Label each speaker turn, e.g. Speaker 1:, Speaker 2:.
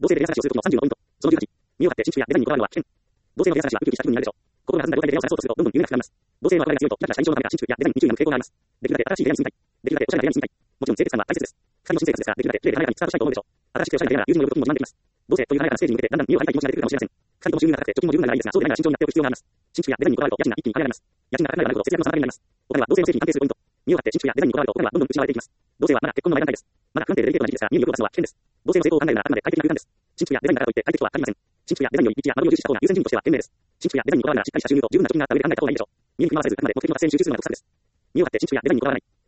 Speaker 1: 同性でレア探しをするときの30のポイント。その18、身を張って新種やデザインにこだわるのは危険。同性のレア探しはウキウキした気分になるでしょう。心が弾んだ状態でレアを探そうとするとどんどん夢が膨らみます。同性の憧れが強いとキラキラした印象のためか新種やデザインに注意が向く傾向があります。できるだけ新しいレアに住みたい。できるだけおしゃれなレアに住みたい。もちろん清潔感は大切です。二人の新生活ですから、できるだけ綺麗で華やかにスタートしたいと思うでしょう。新しくておしゃれなレアな友人の呼ぶ時にも自慢できます。同性という華やかなステージに向けてだんだん身を張りたい気持ちが出てくるかもしれません。二人とも収入が高くて貯金も十分ならいいですが、そうでないなら慎重になっておく必要があります。新種やデザインにこだわると家賃が一気に上げられます。家賃が高くなればなるほど節約の妨げになります。お金は同性のせいに安定するポイント。身を張って新種やデザインにこだわるとお金はどんどん失われていきます。同性はまだ結婚の前段階です。まだ不安定でデリケートな時期ですから、身を動かすのは危険です。同性の成功を考えるならあくまで快適な空間です。新種やデザインだからといって快適とは限りません。新種やデザインより立地や間取りを重視した方が優先順位としては賢明です。新種やデザインにこだわるならしっかりした収入と十分な貯金があった上で考えた方がいいでしょう。見えに組み合わせずあくまで目的が達成に集中するのがコツです。身を張って新種やデザインにこだわらない。